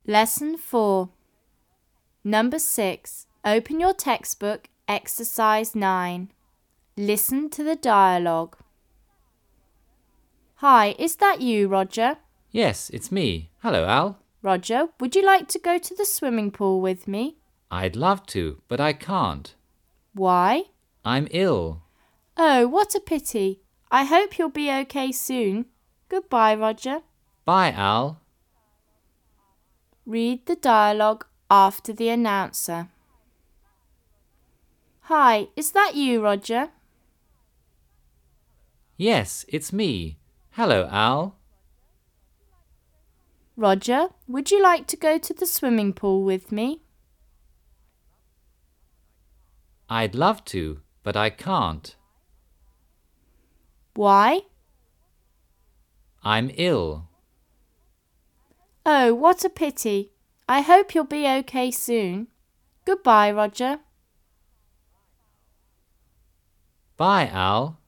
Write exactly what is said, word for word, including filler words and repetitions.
Lesson four. Number six. Open your textbook, exercise nine. Listen to the dialogue. Hi, is that you, Roger? Yes, it's me. Hello, Al. Roger, would you like to go to the swimming pool with me? I'd love to, but I can't. Why? I'm ill. Oh, what a pity. I hope you'll be okay soon. Goodbye, Roger. Bye, Al. Read the dialogue after the announcer. Hi, is that you, Roger? Yes, it's me. Hello, Al. Roger, would you like to go to the swimming pool with me? I'd love to, but I can't. Why? I'm ill. Oh, what a pity. I hope you'll be okay soon. Goodbye, Roger. Bye, Al.